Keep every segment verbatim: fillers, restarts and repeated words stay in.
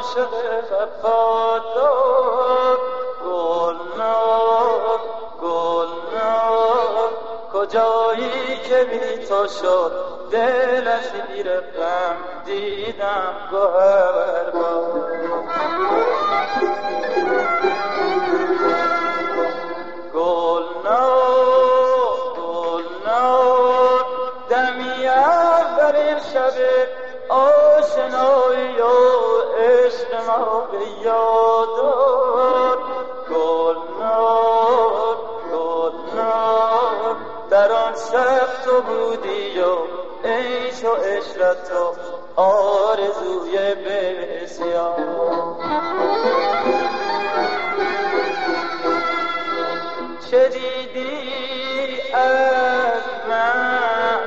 عاشق وفادار گلنار گلنار کجایی که بی تو شد دل اسیر غم دیدم گوهربار گلنار گلنار دمی اولین شب آشنایی و عشق ما به یاد آر گلنار گلنار در آن شب تو بودی و عیش و عشرت و آرزوی بسیار چه دیدی از من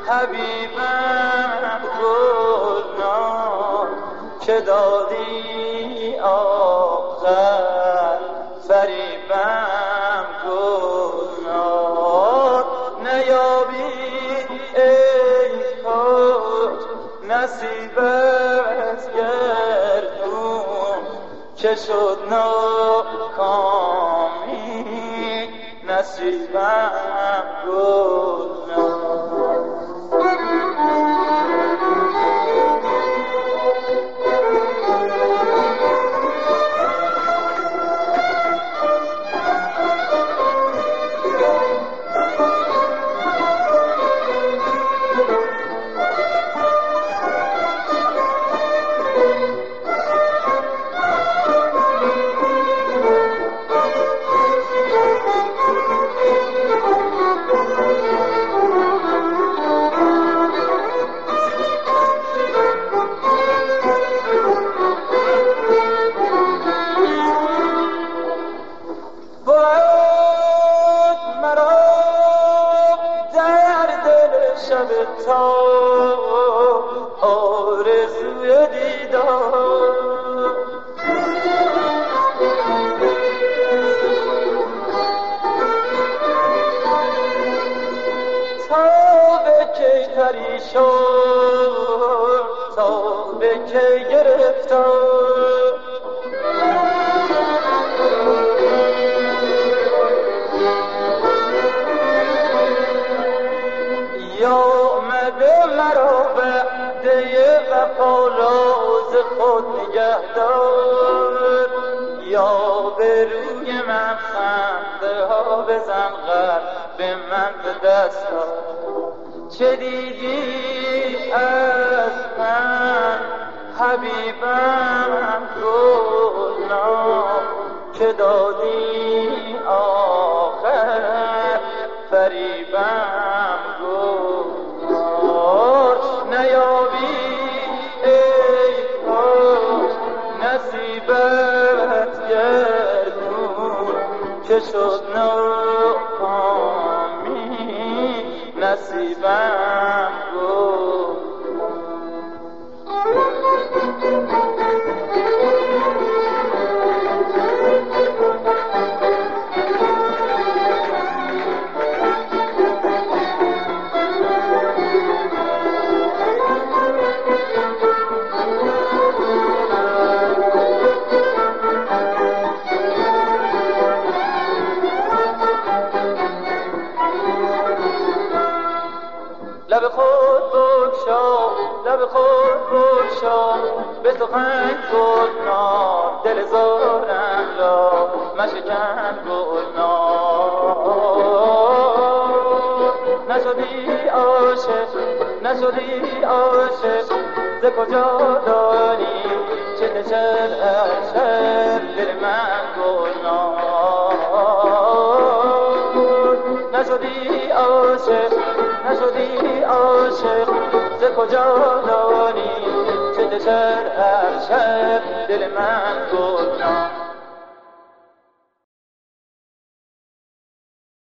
حبیبم گلنار که دادی آخر فریبم گلنار نیابی ای کاش نصیب از گردون که شد ناکامی نصیبم گلنار تا آرزوی دیدار تا به کی پریشان تا به کی گرفتار یا مرا وعده وفا راز خود نگه دار یا به روی من خنده ها بزن قلب من به دست دار چه دیدی از من حبیبم گلنار که دادی آخر فریبم گلنار نیابی ای کاش نصیبت گردون که شد ناکامی نصیبم گلنار لب خود بگشا لب خود بگشا به سخن گلنار دل زارم را مشکن گلنار نشدی عاشق نشدی عاشق ز کجا داری چه نشد از شب دل من گلنار نشدی عاشق نشدی عاشق ز کجا داری چه دشر هر شب دل من گلنار